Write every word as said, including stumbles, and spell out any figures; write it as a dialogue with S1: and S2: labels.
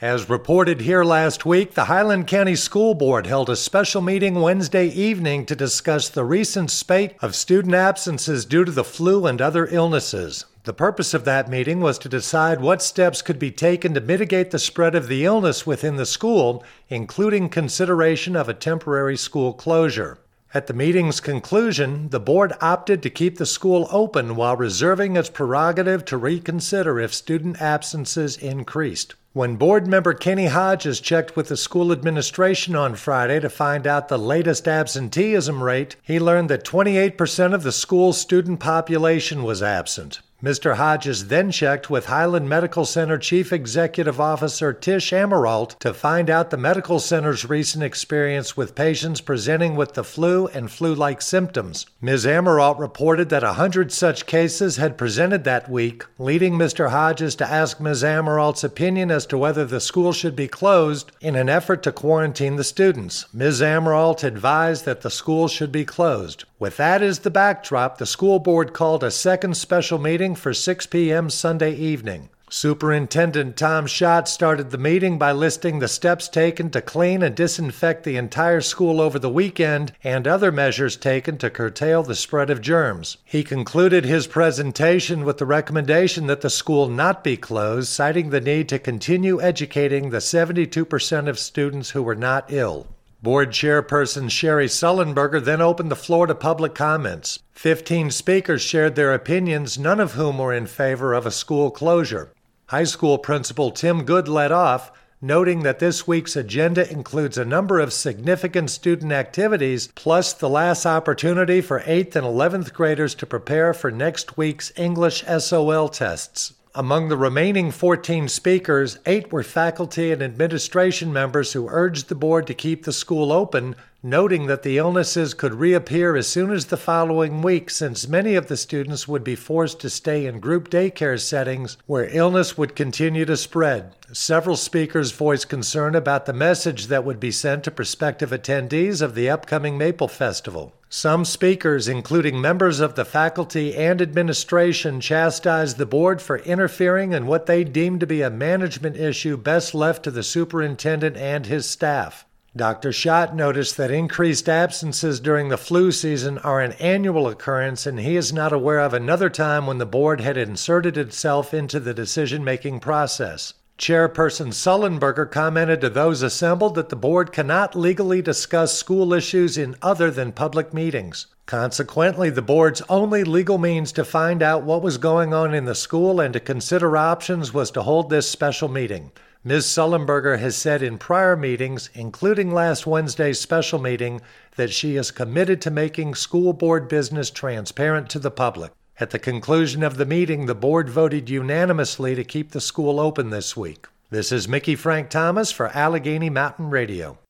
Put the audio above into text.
S1: As reported here last week, the Highland County School Board held a special meeting Wednesday evening to discuss the recent spate of student absences due to the flu and other illnesses. The purpose of that meeting was to decide what steps could be taken to mitigate the spread of the illness within the school, including consideration of a temporary school closure. At the meeting's conclusion, the board opted to keep the school open while reserving its prerogative to reconsider if student absences increased. When board member Kenny Hodges checked with the school administration on Friday to find out the latest absenteeism rate, he learned that twenty-eight percent of the school's student population was absent. Mister Hodges then checked with Highland Medical Center Chief Executive Officer Tish Amirault to find out the medical center's recent experience with patients presenting with the flu and flu-like symptoms. Miz Amirault reported that one hundred such cases had presented that week, leading Mister Hodges to ask Miz Amirault's opinion as to whether the school should be closed in an effort to quarantine the students. Miz Amirault advised that the school should be closed. With that as the backdrop, the school board called a second special meeting for six p.m. Sunday evening. Superintendent Tom Schott started the meeting by listing the steps taken to clean and disinfect the entire school over the weekend and other measures taken to curtail the spread of germs. He concluded his presentation with the recommendation that the school not be closed, citing the need to continue educating the seventy-two percent of students who were not ill. Board Chairperson Sherry Sullenberger then opened the floor to public comments. Fifteen speakers shared their opinions, none of whom were in favor of a school closure. High school principal Tim Good led off, noting that this week's agenda includes a number of significant student activities, plus the last opportunity for eighth and eleventh graders to prepare for next week's English S O L tests. Among the remaining fourteen speakers, eight were faculty and administration members who urged the board to keep the school open, noting that the illnesses could reappear as soon as the following week since many of the students would be forced to stay in group daycare settings where illness would continue to spread. Several speakers voiced concern about the message that would be sent to prospective attendees of the upcoming Maple Festival. Some speakers, including members of the faculty and administration, chastised the board for interfering in what they deemed to be a management issue best left to the superintendent and his staff. Doctor Schott noticed that increased absences during the flu season are an annual occurrence, and he is not aware of another time when the board had inserted itself into the decision-making process. Chairperson Sullenberger commented to those assembled that the board cannot legally discuss school issues in other than public meetings. Consequently, the board's only legal means to find out what was going on in the school and to consider options was to hold this special meeting. Miz Sullenberger has said in prior meetings, including last Wednesday's special meeting, that she is committed to making school board business transparent to the public. At the conclusion of the meeting, the board voted unanimously to keep the school open this week. This is Mickey Frank Thomas for Allegheny Mountain Radio.